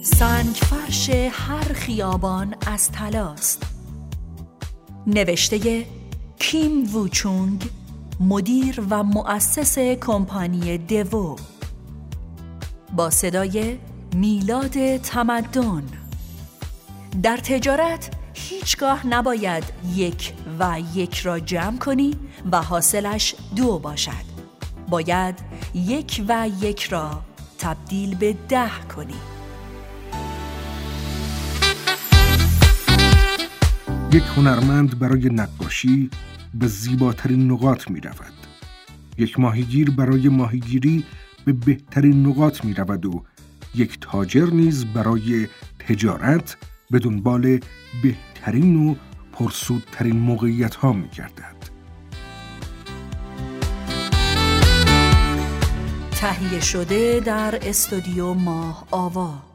سنگ فرش هر خیابان از طلاست. نوشته کیم ووچونگ، مدیر و مؤسس کمپانی دوو، با صدای میلاد تمدن. در تجارت هیچگاه نباید 1 و 1 را جمع کنی و حاصلش 2 باشد. باید 1 و 1 را تبدیل به 10 کنی. یک هنرمند برای نقاشی به زیباترین نقاط می رود. یک ماهیگیر برای ماهیگیری به بهترین نقاط می رود و یک تاجر نیز برای تجارت به دنبال بهترین و پرسودترین موقعیت ها می گردد. تهیه شده در استودیو ماه آوا.